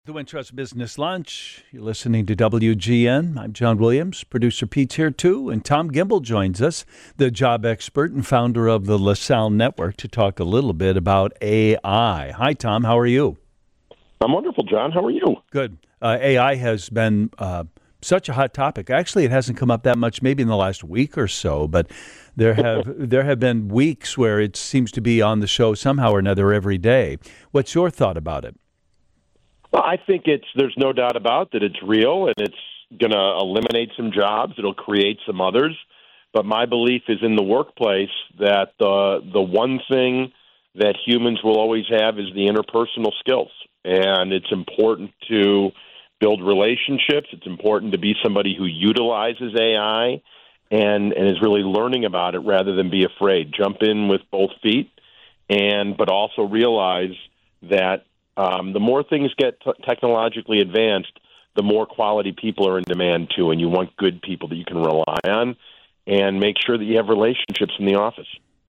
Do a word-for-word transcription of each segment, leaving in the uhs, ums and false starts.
The Wintrust Business Lunch. You're listening to W G N. I'm John Williams. Producer Pete's here too. And Tom Gimbel joins us, the job expert and founder of the LaSalle Network, to talk a little bit about A I. Hi, Tom. How are you? I'm wonderful, John. How are you? Good. Uh, A I has been uh, such a hot topic. Actually, it hasn't come up that much maybe in the last week or so, but there have there have been weeks where it seems to be on the show somehow or another every day. What's your thought about it? Well, I think it's there's no doubt about that it's real and it's going to eliminate some jobs. It'll create some others. But my belief is in the workplace that the the one thing that humans will always have is the interpersonal skills. And it's important to build relationships. It's important to be somebody who utilizes A I and, and is really learning about it rather than be afraid. Jump in with both feet, and but also realize that Um, the more things get t- technologically advanced, the more quality people are in demand, too, and you want good people that you can rely on and make sure that you have relationships in the office.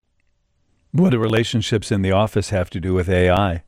What do relationships in the office have to do with A I?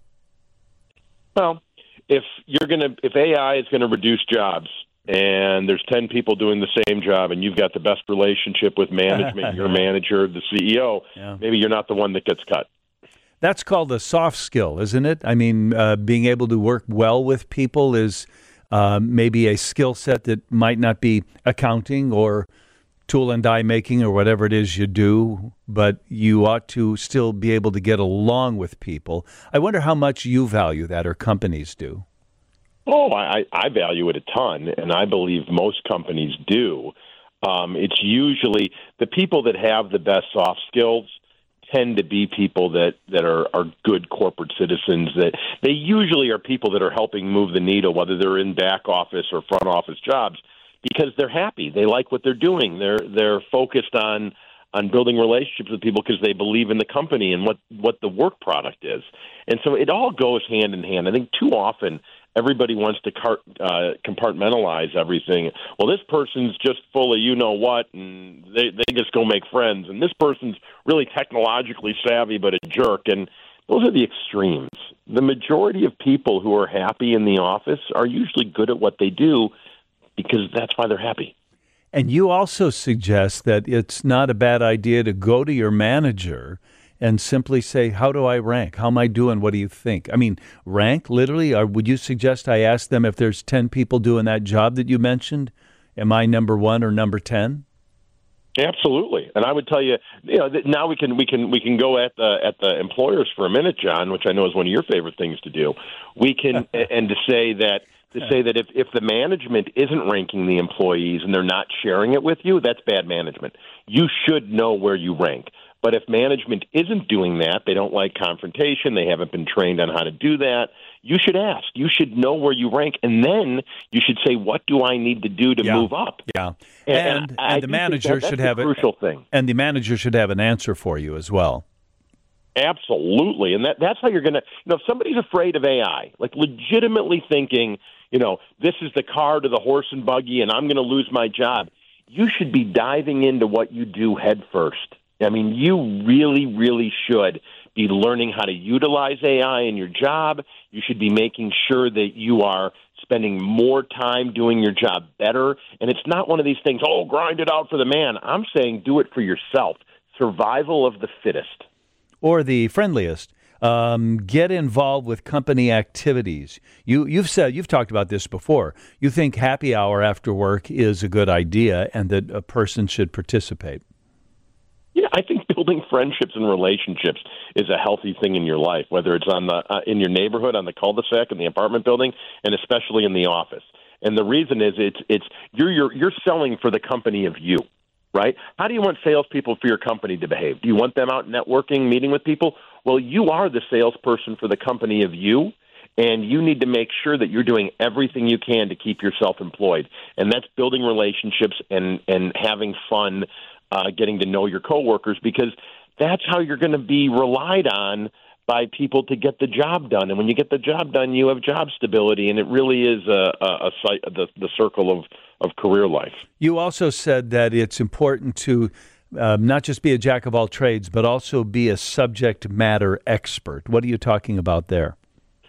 Well, if you're going to, if A I is going to reduce jobs and there's ten people doing the same job and you've got the best relationship with management, your manager, the C E O, yeah. maybe you're not the one that gets cut. That's called a soft skill, isn't it? I mean, uh, being able to work well with people is uh, maybe a skill set that might not be accounting or tool and die making or whatever it is you do, but you ought to still be able to get along with people. I wonder how much you value that, or companies do. Oh, I, I value it a ton, and I believe most companies do. Um, it's usually the people that have the best soft skills tend to be people that, that are, are good corporate citizens. That they usually are people that are helping move the needle, whether they're in back office or front office jobs, because they're happy. They like what they're doing. They're they're focused on on building relationships with people because they believe in the company and what, what the work product is. And so it all goes hand in hand. I think too often everybody wants to cart, uh, compartmentalize everything. Well, this person's just full of you-know-what, and they, they just go make friends. And this person's really technologically savvy but a jerk. And those are the extremes. The majority of people who are happy in the office are usually good at what they do because that's why they're happy. And you also suggest that it's not a bad idea to go to your manager and simply say, how do I rank? How am I doing? What do you think? I mean, rank, literally, or would you suggest I ask them if there's ten people doing that job that you mentioned? Am I number one or number ten? Absolutely. And I would tell you, you know, that now we can we can we can go at the at the employers for a minute, John, which I know is one of your favorite things to do. We can and to say that to say that if, if the management isn't ranking the employees and they're not sharing it with you, that's bad management. You should know where you rank. But if management isn't doing that, they don't like confrontation, they haven't been trained on how to do that, you should ask. You should know where you rank, and then you should say, what do I need to do to yeah. move up? Yeah, and, and, and, and the manager that, should have a crucial a, thing. And the manager should have an answer for you as well. Absolutely, and that, that's how you're going to, you know, if somebody's afraid of A I, like legitimately thinking, you know, this is the car to the horse and buggy and I'm going to lose my job, you should be diving into what you do head first. I mean, you really, really should be learning how to utilize A I in your job. You should be making sure that you are spending more time doing your job better. And it's not one of these things, oh, grind it out for the man. I'm saying do it for yourself. Survival of the fittest. Or the friendliest. Um, get involved with company activities. You, you've said, you've talked about this before. You think happy hour after work is a good idea and that a person should participate. Yeah, I think building friendships and relationships is a healthy thing in your life, whether it's on the uh, in your neighborhood, on the cul-de-sac, in the apartment building, and especially in the office. And the reason is it's it's you're you're, you're selling for the company of you, right? How do you want salespeople for your company to behave? Do you want them out networking, meeting with people? Well, you are the salesperson for the company of you, and you need to make sure that you're doing everything you can to keep yourself employed. And that's building relationships and, and having fun, uh, getting to know your coworkers, because that's how you're going to be relied on by people to get the job done. And when you get the job done, you have job stability, and it really is a, a, a the, the circle of, of career life. You also said that it's important to um, not just be a jack of all trades, but also be a subject matter expert. What are you talking about there?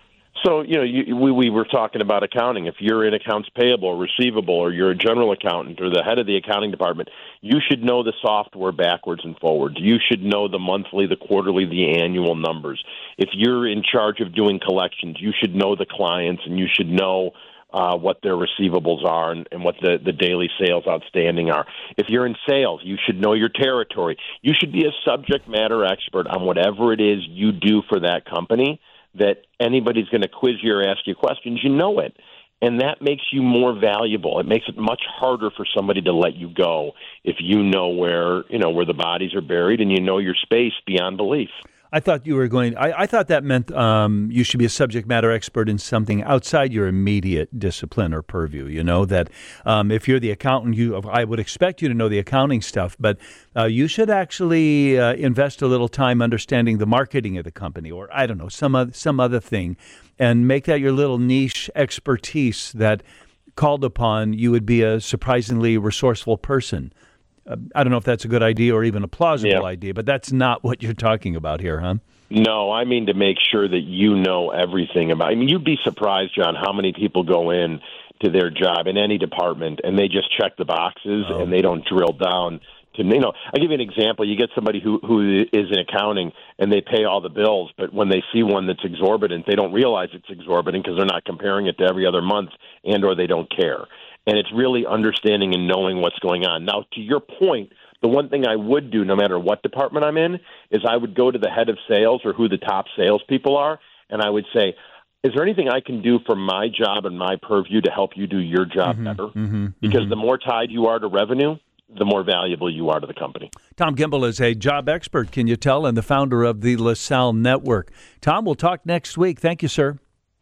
So, you know, you, we, we were talking about accounting. If you're in accounts payable or receivable, or you're a general accountant or the head of the accounting department, you should know the software backwards and forwards. You should know the monthly, the quarterly, the annual numbers. If you're in charge of doing collections, you should know the clients, and you should know uh, what their receivables are and, and what the, the daily sales outstanding are. If you're in sales, you should know your territory. You should be a subject matter expert on whatever it is you do for that company, that anybody's going to quiz you or ask you questions, you know it. And that makes you more valuable. It makes it much harder for somebody to let you go if you know where, you know, where the bodies are buried and you know your space beyond belief. I thought you were going, I, I thought that meant um, you should be a subject matter expert in something outside your immediate discipline or purview. You know, that um, if you're the accountant, you I would expect you to know the accounting stuff, but uh, you should actually uh, invest a little time understanding the marketing of the company, or I don't know, some other, some other thing, and make that your little niche expertise that, called upon, you would be a surprisingly resourceful person. Uh, I don't know if that's a good idea or even a plausible yeah. idea, but that's not what you're talking about here, huh? No, I mean to make sure that you know everything about. I mean, you'd be surprised, John, how many people go in to their job in any department and they just check the boxes oh. and they don't drill down to, you know, I'll give you an example. You get somebody who, who is in accounting and they pay all the bills, but when they see one that's exorbitant, they don't realize it's exorbitant because they're not comparing it to every other month, and or they don't care. And it's really understanding and knowing what's going on. Now, to your point, the one thing I would do, no matter what department I'm in, is I would go to the head of sales or who the top salespeople are, and I would say, is there anything I can do for my job and my purview to help you do your job mm-hmm, better? Mm-hmm, because mm-hmm. the more tied you are to revenue, the more valuable you are to the company. Tom Gimbel is a job expert, can you tell, and the founder of the LaSalle Network. Tom, we'll talk next week. Thank you, sir.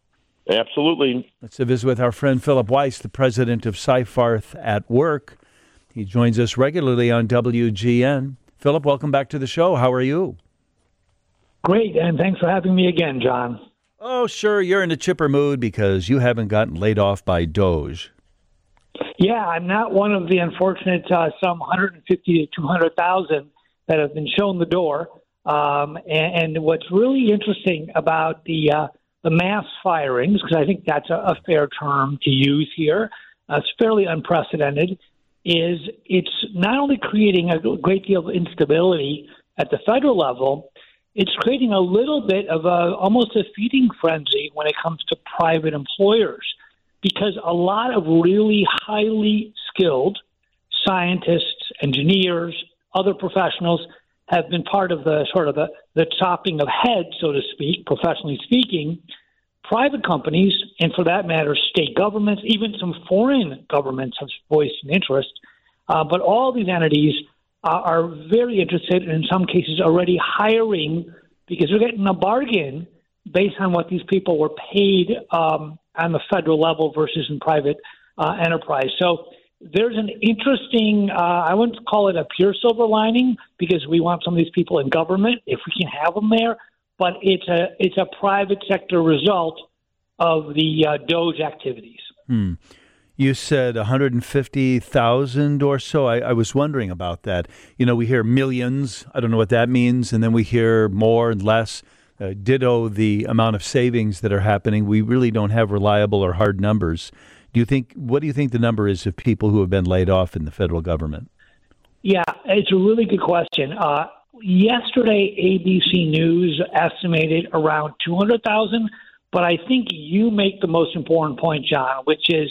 Absolutely. Let's visit with our friend Philip Weiss, the president of Seyfarth at Work. He joins us regularly on W G N. Philip, welcome back to the show. How are you? Great, and thanks for having me again, John. Oh, sure. You're in a chipper mood because you haven't gotten laid off by Doge. Yeah, I'm not one of the unfortunate uh, some one hundred fifty to two hundred thousand that have been shown the door. Um, and, and what's really interesting about the uh, the mass firings, because I think that's a, a fair term to use here, uh, it's fairly unprecedented, is it's not only creating a great deal of instability at the federal level, it's creating a little bit of a almost a feeding frenzy when it comes to private employers, because a lot of really highly skilled scientists, engineers, other professionals have been part of the sort of the, the chopping of heads, so to speak, professionally speaking. Private companies, and for that matter, state governments, even some foreign governments have voiced an interest. Uh, but all these entities uh, are very interested, and in some cases already hiring, because they're getting a bargain based on what these people were paid um, on the federal level versus in private uh, enterprise. So there's an interesting, uh, I wouldn't call it a pure silver lining, because we want some of these people in government if we can have them there, but it's a it's a private sector result of the uh, Doge activities. Hmm. You said one hundred fifty thousand or so. I, I was wondering about that. You know, we hear millions. I don't know what that means. And then we hear more and less. Uh, ditto the amount of savings that are happening. We really don't have reliable or hard numbers. Do you think? What do you think the number is of people who have been laid off in the federal government? Yeah, it's a really good question. Uh, yesterday, A B C News estimated around two hundred thousand, but I think you make the most important point, John, which is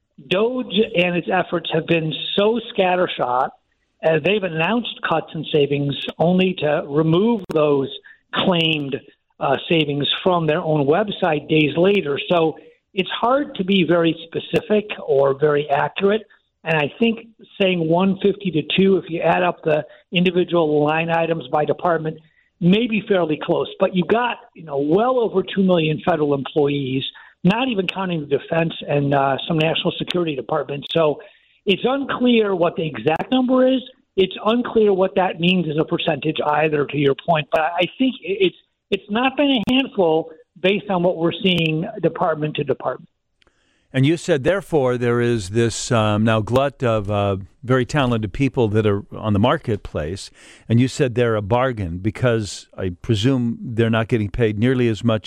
Doge and its efforts have been so scattershot. Uh, they've announced cuts and savings only to remove those claimed uh, savings from their own website days later. So it's hard to be very specific or very accurate. And I think saying one hundred fifty to two, if you add up the individual line items by department, may be fairly close. But you got, you know, well over two million federal employees, not even counting the defense and uh, some national security departments. So it's unclear what the exact number is. It's unclear what that means as a percentage either, to your point. But I think it's it's not been a handful based on what we're seeing department to department. And you said, therefore, there is this um, now glut of uh, very talented people that are on the marketplace, and you said they're a bargain because I presume they're not getting paid nearly as much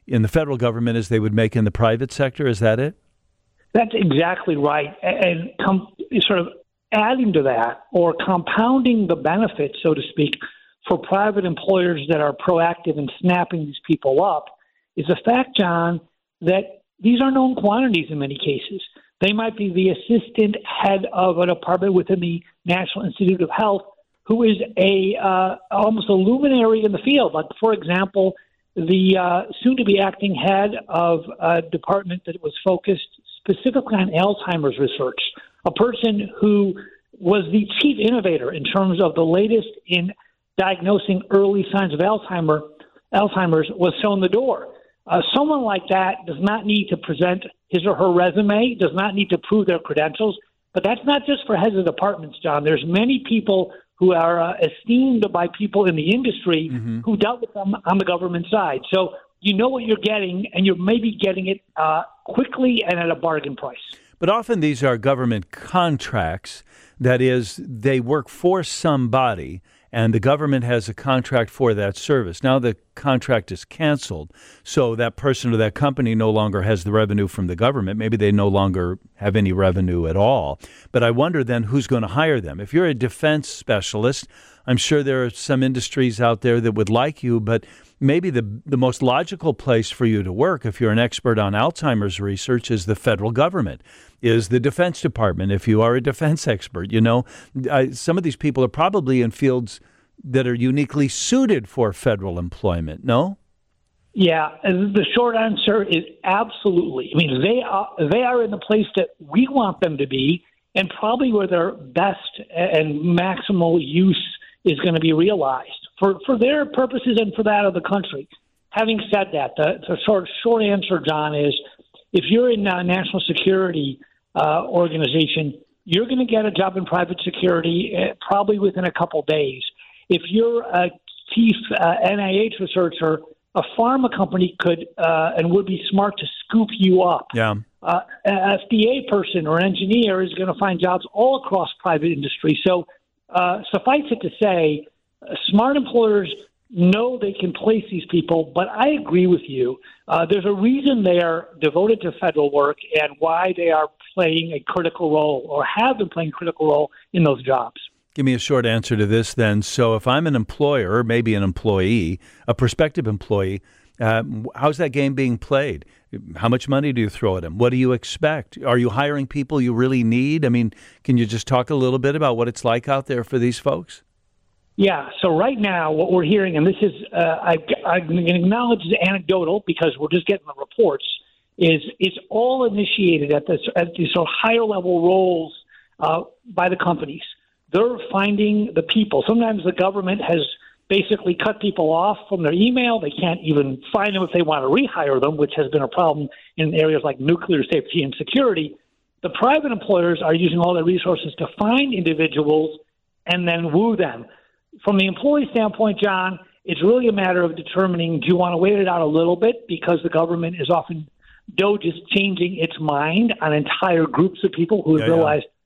in the federal government as they would make in the private sector. Is that it? That's exactly right. And com- sort of adding to that, or compounding the benefits, so to speak, for private employers that are proactive in snapping these people up, is the fact, John, that these are known quantities in many cases. They might be the assistant head of a department within the National Institute of Health who is a uh, almost a luminary in the field. Like, for example, the uh, soon-to-be acting head of a department that was focused specifically on Alzheimer's research, a person who was the chief innovator in terms of the latest in diagnosing early signs of Alzheimer, Alzheimer's, was shown the door. Uh, someone like that does not need to present his or her resume, does not need to prove their credentials. But that's not just for heads of departments, John. There's many people who are uh, esteemed by people in the industry mm-hmm. who dealt with them on the government side. So you know what you're getting, and you're maybe getting it uh, quickly and at a bargain price. But often these are government contracts. That is, they work for somebody, and the government has a contract for that service. Now the contract is canceled, so that person or that company no longer has the revenue from the government. Maybe they no longer have any revenue at all. But I wonder then who's going to hire them. If you're a defense specialist, I'm sure there are some industries out there that would like you, but maybe the the most logical place for you to work, if you're an expert on Alzheimer's research, is the federal government, is the Defense Department, if you are a defense expert. You know, I, some of these people are probably in fields that are uniquely suited for federal employment, no? Yeah, the short answer is absolutely. I mean, they are, they are in the place that we want them to be, and probably where their best and maximal use is going to be realized for, for their purposes and for that of the country. Having said that, the, the short, short answer, John, is if you're in a national security uh, organization, you're going to get a job in private security uh, probably within a couple days. If you're a chief uh, N I H researcher, a pharma company could uh, and would be smart to scoop you up. Yeah. Uh, an F D A person or engineer is going to find jobs all across private industry. So uh, suffice it to say, uh, smart employers know they can place these people, but I agree with you. Uh, there's a reason they are devoted to federal work and why they are playing a critical role or have been playing a critical role in those jobs. Give me a short answer to this then. So if I'm an employer, or maybe an employee, a prospective employee, uh, how's that game being played? How much money do you throw at them? What do you expect? Are you hiring people you really need? I mean, can you just talk a little bit about what it's like out there for these folks? Yeah, so right now what we're hearing, and this is, uh, I, I can acknowledge it's anecdotal because we're just getting the reports, is it's all initiated at, this, at these sort of higher level roles uh, by the companies. They're finding the people. Sometimes the government has basically cut people off from their email. They can't even find them if they want to rehire them, which has been a problem in areas like nuclear safety and security. The private employers are using all their resources to find individuals and then woo them. From the employee standpoint, John, it's really a matter of determining, do you want to wait it out a little bit because the government is often, DOGE is changing its mind on entire groups of people who have yeah, realized, yeah.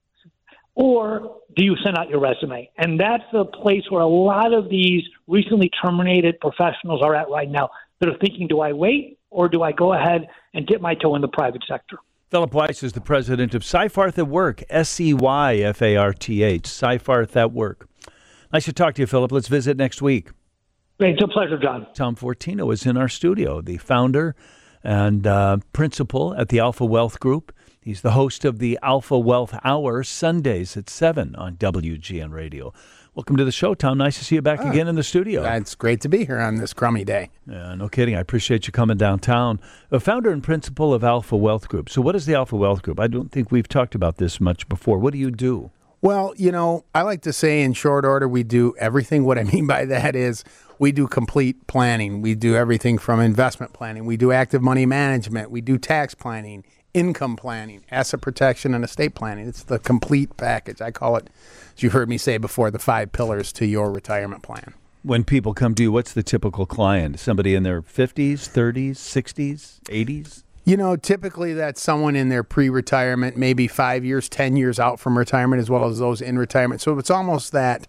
Or do you send out your resume? And that's the place where a lot of these recently terminated professionals are at right now. They're thinking, do I wait or do I go ahead and dip my toe in the private sector? Philip Weiss is the president of Seyfarth at Work, S E Y F A R T H, Seyfarth at Work. Nice to talk to you, Philip. Let's visit next week. Great. It's a pleasure, John. Tom Fortino is in our studio, the founder and uh, principal at the Alpha Wealth Group. He's the host of the Alpha Wealth Hour, Sundays at seven on W G N Radio. Welcome to the show, Tom. Nice to see you back oh, again in the studio. It's great to be here on this crummy day. Yeah, no kidding. I appreciate you coming downtown. The founder and principal of Alpha Wealth Group. So what is the Alpha Wealth Group? I don't think we've talked about this much before. What do you do? Well, you know, I like to say in short order, we do everything. What I mean by that is we do complete planning. We do everything from investment planning. We do active money management. We do tax planning, income planning, asset protection, and estate planning. It's the complete package. I call it, as you've heard me say before, the five pillars to your retirement plan. When people come to you, what's the typical client? Somebody in their fifties, thirties, sixties, eighties? You know, typically that's someone in their pre-retirement, maybe five years, ten years out from retirement, as well as those in retirement. So it's almost that,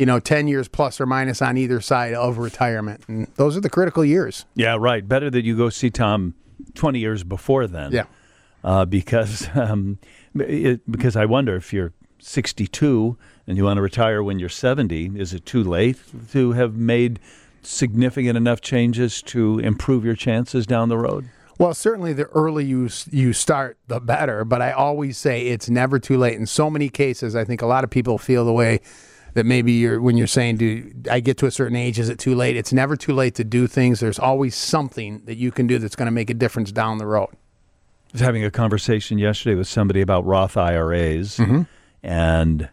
you know, ten years plus or minus on either side of retirement. And those are the critical years. Yeah, right. Better that you go see Tom twenty years before then. Yeah. Uh, because um, it, because I wonder if you're sixty-two and you want to retire when you're seventy, is it too late to have made significant enough changes to improve your chances down the road? Well, certainly the early you you start, the better. But I always say it's never too late. In so many cases, I think a lot of people feel the way that maybe you're when you're saying, "Do I get to a certain age? Is it too late?" It's never too late to do things. There's always something that you can do that's going to make a difference down the road. I was having a conversation yesterday with somebody about Roth I R As Mm-hmm. and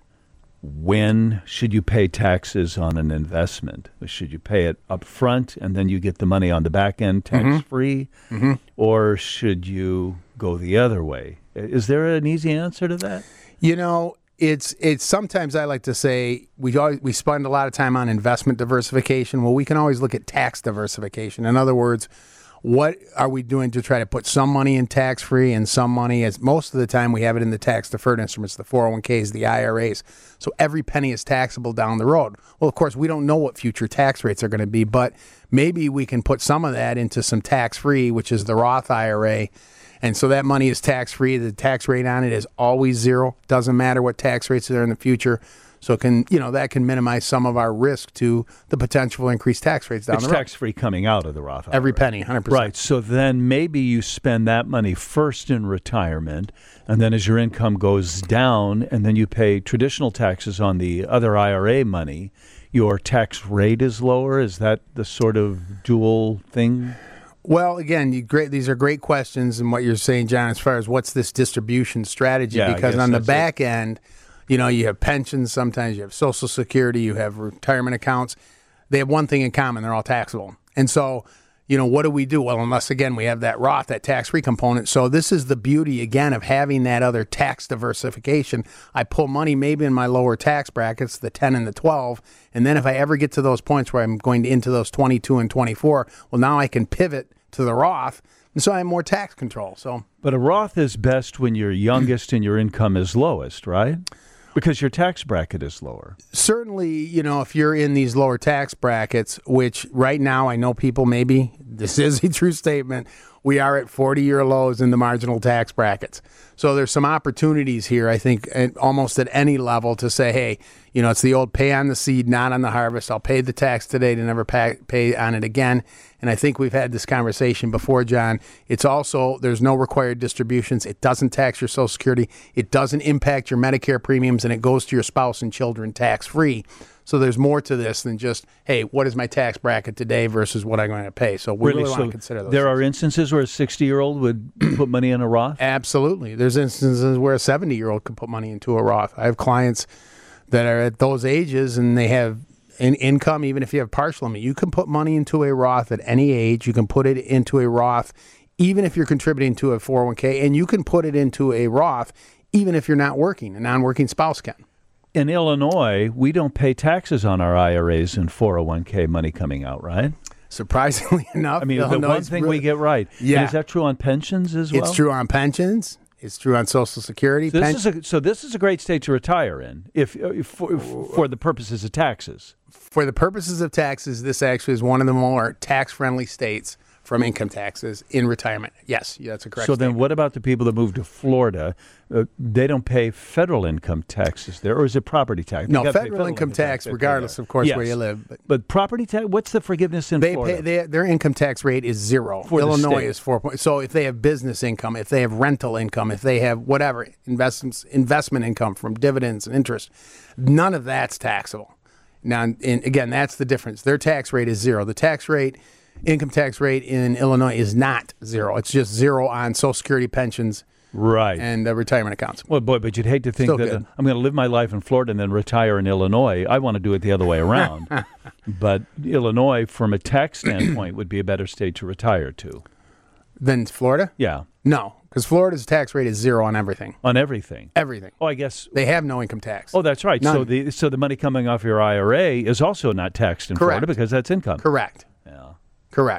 when should you pay taxes on an investment? Should you pay it up front and then you get the money on the back end tax-free? Mm-hmm. Or should you go the other way? Is there an easy answer to that? You know, it's it's sometimes I like to say we always, we spend a lot of time on investment diversification. Well, we can always look at tax diversification. In other words, what are we doing to try to put some money in tax-free and some money, as most of the time we have it in the tax-deferred instruments, the four oh one k's, the I R As. So every penny is taxable down the road. Well, of course, we don't know what future tax rates are going to be, but maybe we can put some of that into some tax-free, which is the Roth I R A. And so that money is tax-free. The tax rate on it is always zero. Doesn't matter what tax rates are in the future. So it can, you know, that can minimize some of our risk to the potential for increased tax rates down it's the road. It's tax-free coming out of the Roth I R A. Every penny, one hundred percent. Right. So then maybe you spend that money first in retirement, and then as your income goes down, and then you pay traditional taxes on the other I R A money, your tax rate is lower. Is that the sort of dual thing? Well, again, you great. These are great questions, and what you're saying, John, as far as what's this distribution strategy? Yeah, because I guess on the that's back it. end, you know, you have pensions, sometimes you have Social Security, you have retirement accounts. They have one thing in common: they're all taxable. And so, you know, what do we do? Well, unless again we have that Roth, that tax-free component. So this is the beauty again of having that other tax diversification. I pull money maybe in my lower tax brackets, the ten and the twelve, and then if I ever get to those points where I'm going into those twenty-two and twenty-four, well, now I can pivot to the Roth, and so I have more tax control. So, but a Roth is best when you're youngest and your income is lowest, right? Because your tax bracket is lower. Certainly, you know, if you're in these lower tax brackets, which right now I know people maybe, this is a true statement, we are at forty-year lows in the marginal tax brackets. So there's some opportunities here, I think, at almost at any level to say, hey, you know, it's the old pay on the seed, not on the harvest. I'll pay the tax today to never pay, pay on it again. And I think we've had this conversation before, John. It's also, there's no required distributions. It doesn't tax your Social Security. It doesn't impact your Medicare premiums, and it goes to your spouse and children tax-free. So there's more to this than just, hey, what is my tax bracket today versus what I'm going to pay? So we really, really so want to consider those. There things. are instances where a sixty-year-old would put money in a Roth? Absolutely. There's instances where a seventy-year-old can put money into a Roth. I have clients that are at those ages and they have an income, even if you have partial limit. You can put money into a Roth at any age. You can put it into a Roth even if you're contributing to a four oh one k, and you can put it into a Roth even if you're not working. A non-working spouse can. In Illinois, we don't pay taxes on our I R As and four oh one k money coming out, right? Surprisingly enough, I mean, Illinois the one is thing really, we get right. Yeah. And is that true on pensions as well? It's true on pensions. It's true on Social Security. So Pen- this, is a, so this is a great state to retire in, if, if for, for the purposes of taxes. For the purposes of taxes, this actually is one of the more tax-friendly states from income taxes in retirement. Yes, yeah, that's a correct So then statement. what about the people that move to Florida? Uh, they don't pay federal income taxes there, or is it property tax? They No, gotta pay federal income tax, they pay regardless, there. of course, Yes. where you live. But But property tax, what's the forgiveness in they Florida? pay they, their income tax rate is zero. For the Illinois state. is four point. So if they have business income, if they have rental income, if they have whatever investments, investment income from dividends and interest, none of that's taxable. Now, and again, that's the difference. Their tax rate is zero. The tax rate, income tax rate in Illinois is not zero. It's just zero on Social Security, pensions, right. and uh, retirement accounts. Well, boy, but you'd hate to think Still that good. uh, I'm going to live my life in Florida and then retire in Illinois. I want to do it the other way around. But Illinois, from a tax standpoint, would be a better state to retire to. Then Florida? Yeah, No, because Florida's tax rate is zero on everything. on everything. Everything. Oh, I guess. They have no income tax. Oh, that's right. So None. the so the money coming off your I R A is also not taxed in Correct. Florida because that's income. Correct. Yeah. Correct.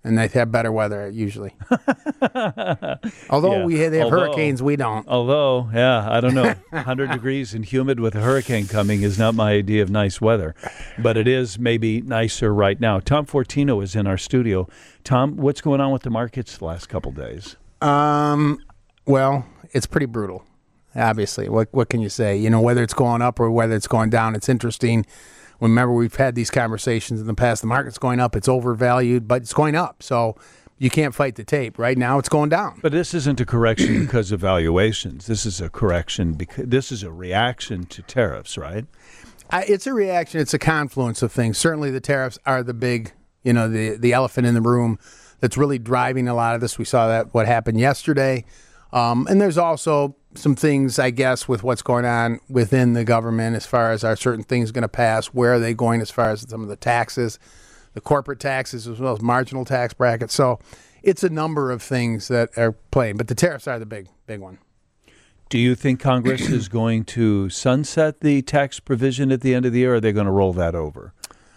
and they have better weather usually. Although Yeah. we they have Although- hurricanes, we don't. Although, yeah, I don't know. one hundred degrees and humid with a hurricane coming is not my idea of nice weather, but it is maybe nicer right now. Tom Fortino is in our studio. Tom, what's going on with the markets the last couple days? Um, well, it's pretty brutal. Obviously, what what can you say? You know, whether it's going up or whether it's going down, it's interesting. Remember, we've had these conversations in the past. The market's going up, it's overvalued, but it's going up. So you can't fight the tape. Right now, it's going down. But this isn't a correction because of valuations. This is a correction because this is a reaction to tariffs, right? I, it's a reaction. It's a confluence of things. Certainly, the tariffs are the big, you know, the the elephant in the room that's really driving a lot of this. We saw that what happened yesterday, um, and there's also some things, I guess, with what's going on within the government as far as are certain things going to pass, where are they going as far as some of the taxes, the corporate taxes, as well as marginal tax brackets. So it's a number of things that are playing, but the tariffs are the big, big one. Do you think Congress is going to sunset the tax provision at the end of the year, or are they going to roll that over?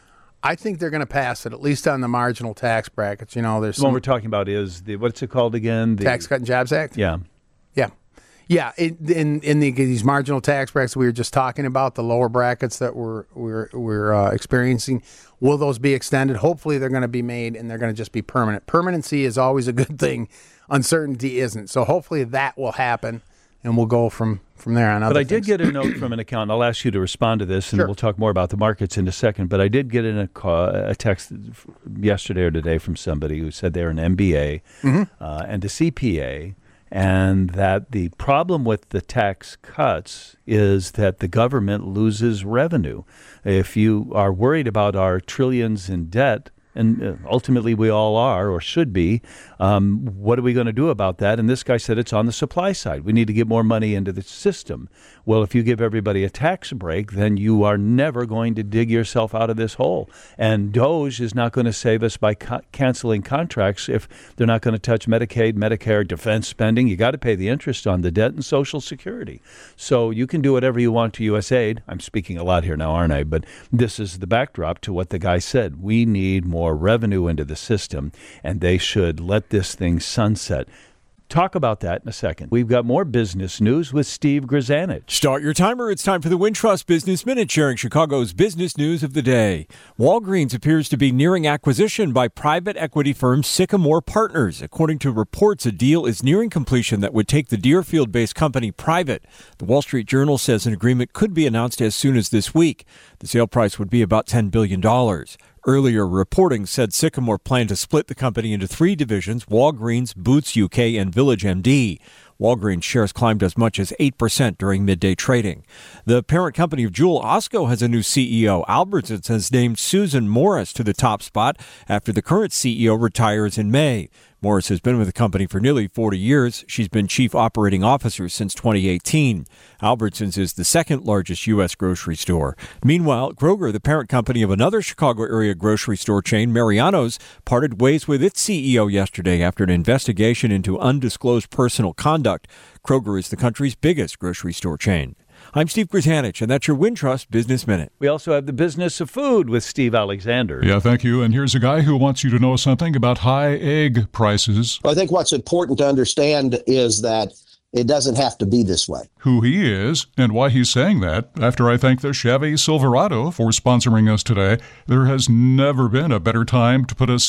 I think they're going to pass it, at least on the marginal tax brackets. You know, there's The one some we're talking about is the, what's it called again? The, Tax Cut and Jobs Act. Yeah. Yeah. Yeah, in in, in the, these marginal tax brackets we were just talking about, the lower brackets that we're we're we're uh, experiencing, will those be extended? Hopefully, they're going to be made and they're going to just be permanent. Permanency is always a good thing. Uncertainty isn't. So hopefully that will happen, and we'll go from from there on. But other I did things. get a note from an accountant. I'll ask you to respond to this, and Sure. we'll talk more about the markets in a second. But I did get in a, call, a text yesterday or today from somebody who said they're an M B A Mm-hmm. uh, and a C P A, and that the problem with the tax cuts is that the government loses revenue. If you are worried about our trillions in debt, and uh, ultimately we all are or should be, um, what are we going to do about that? And this guy said it's on the supply side. We need to get more money into the system. Well, if you give everybody a tax break, then you are never going to dig yourself out of this hole. And DOGE is not going to save us by co- canceling contracts if they're not going to touch Medicaid, Medicare, defense spending. You got to pay the interest on the debt and Social Security. So you can do whatever you want to U S A I D. I'm speaking a lot here now, aren't I? But this is the backdrop to what the guy said. We need more revenue into the system, and they should let this thing sunset. Talk about that in a second. We've got more business news with Steve Grzanich. Start your timer. It's time for the Wintrust Business Minute, sharing Chicago's business news of the day. Walgreens appears to be nearing acquisition by private equity firm Sycamore Partners. According to reports, a deal is nearing completion that would take the Deerfield-based company private. The Wall Street Journal says an agreement could be announced as soon as this week. The sale price would be about ten billion dollars. Earlier reporting said Sycamore planned to split the company into three divisions: Walgreens, Boots U K, and Village M D. Walgreens shares climbed as much as eight percent during midday trading. The parent company of Jewel Osco has a new C E O. Albertsons has named Susan Morris to the top spot after the current C E O retires in May. Morris has been with the company for nearly forty years. She's been chief operating officer since twenty eighteen. Albertsons is the second largest U S grocery store. Meanwhile, Kroger, the parent company of another Chicago area grocery store chain, Mariano's, parted ways with its C E O yesterday after an investigation into undisclosed personal conduct. Kroger is the country's biggest grocery store chain. I'm Steve Grzanich, and that's your Wintrust Business Minute. We also have the business of food with Steve Alexander. Yeah, thank you. And here's a guy who wants you to know something about high egg prices. I think what's important to understand is that it doesn't have to be this way. Who he is and why he's saying that. After I thank the Chevy Silverado for sponsoring us today, there has never been a better time to put a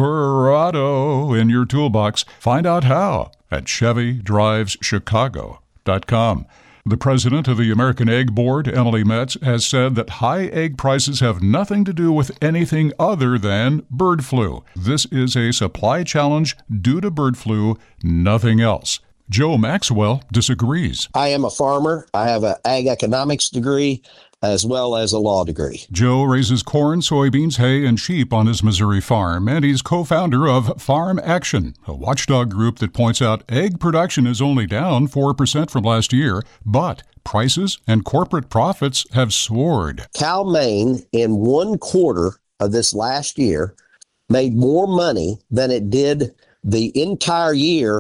Silverado in your toolbox. Find out how at Chevy Drives Chicago dot com. The president of the American Egg Board, Emily Metz, has said that high egg prices have nothing to do with anything other than bird flu. This is a supply challenge due to bird flu, nothing else. Joe Maxwell disagrees. I am a farmer. I have an ag economics degree as well as a law degree. Joe raises corn, soybeans, hay, and sheep on his Missouri farm, and he's co-founder of Farm Action, a watchdog group that points out egg production is only down four percent from last year, but prices and corporate profits have soared. Cal-Maine, in one quarter of this last year, made more money than it did the entire year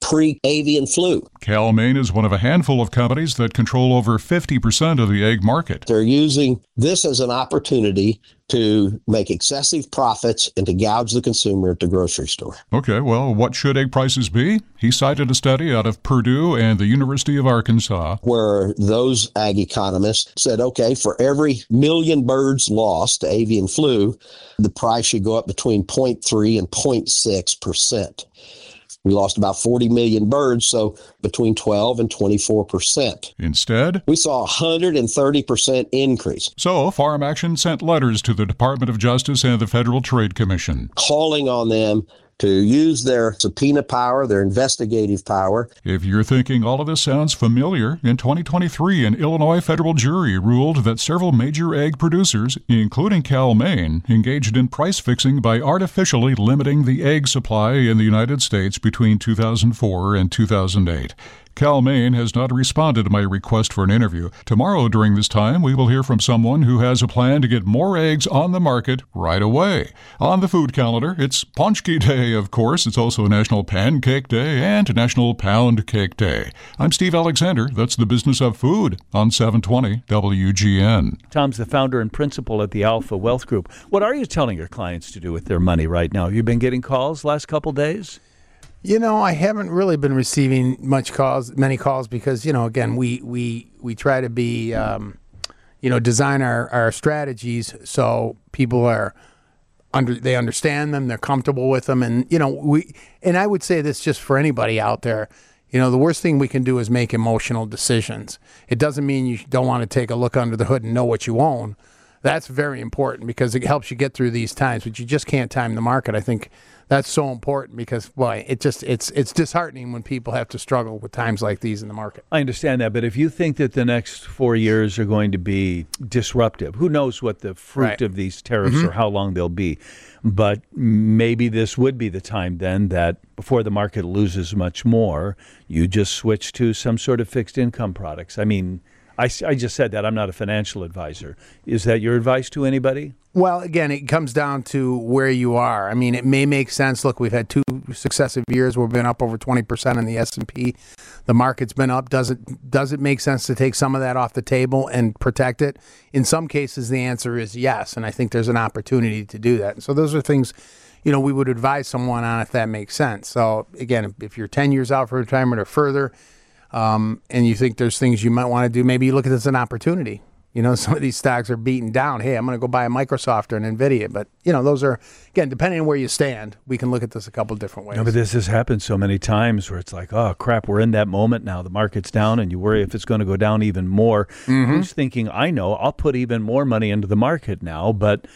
pre-avian flu. Cal-Maine is one of a handful of companies that control over fifty percent of the egg market. They're using this as an opportunity to make excessive profits and to gouge the consumer at the grocery store. Okay, well, what should egg prices be? He cited a study out of Purdue and the University of Arkansas, where those ag economists said, okay, for every million birds lost to avian flu, the price should go up between zero point three and zero point six percent. We lost about forty million birds, so between twelve and twenty-four percent. Instead, we saw a one hundred thirty percent increase. So, Farm Action sent letters to the Department of Justice and the Federal Trade Commission, calling on them to use their subpoena power, their investigative power. If you're thinking all of this sounds familiar, in twenty twenty-three, an Illinois federal jury ruled that several major egg producers, including Cal-Maine, engaged in price fixing by artificially limiting the egg supply in the United States between two thousand four and two thousand eight. Cal-Maine has not responded to my request for an interview. Tomorrow during this time, we will hear from someone who has a plan to get more eggs on the market right away. On the food calendar, it's Paczki Day, of course. It's also National Pancake Day and National Pound Cake Day. I'm Steve Alexander. That's the business of food on seven twenty W G N. Tom's the founder and principal at the Alpha Wealth Group. What are you telling your clients to do with their money right now? Have you been getting calls last couple days? You know, I haven't really been receiving much calls, many calls, because, you know, again, we we, we try to be, um, you know, design our, our strategies so people are under, they understand them, they're comfortable with them. And, you know, we, and I would say this just for anybody out there, you know, the worst thing we can do is make emotional decisions. It doesn't mean you don't want to take a look under the hood and know what you own. That's very important because it helps you get through these times, but you just can't time the market. I think that's so important because, boy, it just it's it's disheartening when people have to struggle with times like these in the market. I understand that, but if you think that the next four years are going to be disruptive, who knows what the fruit Right. of these tariffs Mm-hmm. or how long they'll be. But maybe this would be the time then that before the market loses much more, you just switch to some sort of fixed income products. I mean, I, I just said that. I'm not a financial advisor. Is that your advice to anybody? Well, again, it comes down to where you are. I mean, it may make sense. Look, we've had two successive years where we've been up over twenty percent in the S and P. The market's been up. Does it, does it make sense to take some of that off the table and protect it? In some cases, the answer is yes, and I think there's an opportunity to do that. And so those are things, you know, we would advise someone on if that makes sense. So, again, if, if you're ten years out for retirement or further, um, and you think there's things you might want to do, maybe you look at this as an opportunity. You know, some of these stocks are beaten down. Hey, I'm going to go buy a Microsoft or an NVIDIA. But, you know, those are, again, depending on where you stand, we can look at this a couple different ways. No, but this has happened so many times where it's like, oh, crap, we're in that moment now. The market's down, and you worry if it's going to go down even more. Mm-hmm. Who's thinking, I know, I'll put even more money into the market now, but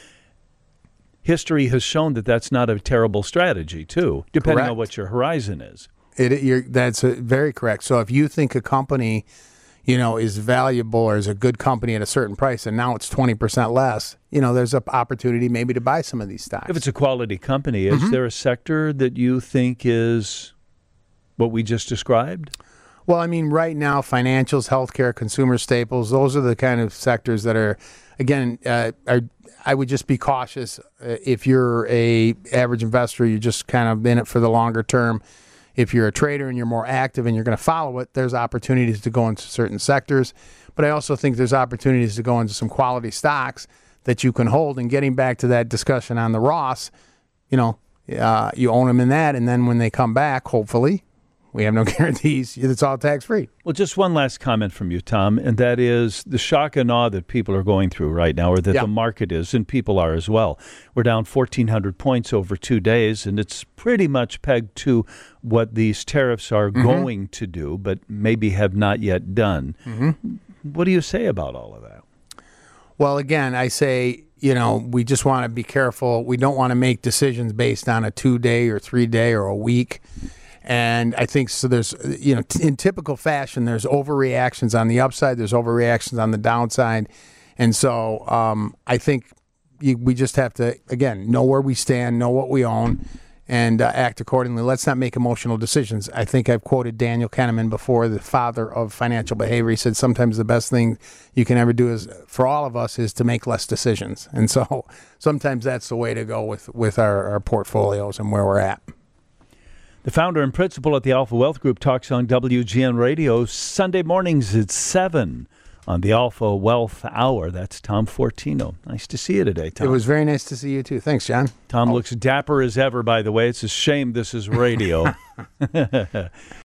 history has shown that that's not a terrible strategy, too, depending Correct. on what your horizon is. It, you're, that's a, very correct. So if you think a company, you know, is valuable or is a good company at a certain price and now it's twenty percent less, you know, there's an opportunity maybe to buy some of these stocks. If it's a quality company, is Mm-hmm. there a sector that you think is what we just described? Well, I mean, right now, financials, healthcare, consumer staples, those are the kind of sectors that are, again, uh, are, I would just be cautious uh, if you're a average investor, you're just kind of in it for the longer term. If you're a trader and you're more active and you're going to follow it, there's opportunities to go into certain sectors. But I also think there's opportunities to go into some quality stocks that you can hold. And getting back to that discussion on the Ross, you know, uh, you own them in that. And then when they come back, hopefully, we have no guarantees, it's all tax-free. Well, just one last comment from you, Tom, and that is the shock and awe that people are going through right now, or that Yeah. the market is, and people are as well. We're down fourteen hundred points over two days, and it's pretty much pegged to what these tariffs are Mm-hmm. going to do, but maybe have not yet done. Mm-hmm. What do you say about all of that? Well, again, I say, you know, we just want to be careful. We don't want to make decisions based on a two-day or three-day or a week. And I think so there's, you know, t- in typical fashion, there's overreactions on the upside, there's overreactions on the downside. And so um, I think you, we just have to, again, know where we stand, know what we own, and uh, act accordingly. Let's not make emotional decisions. I think I've quoted Daniel Kahneman before, the father of financial behavior. He said sometimes the best thing you can ever do is, for all of us, is to make less decisions. And so sometimes that's the way to go with, with our, our portfolios and where we're at. The founder and principal at the Alpha Wealth Group talks on W G N Radio Sunday mornings at seven on the Alpha Wealth Hour. That's Tom Fortino. Nice to see you today, Tom. It was very nice to see you, too. Thanks, John. Tom oh. looks dapper as ever, by the way. It's a shame this is radio.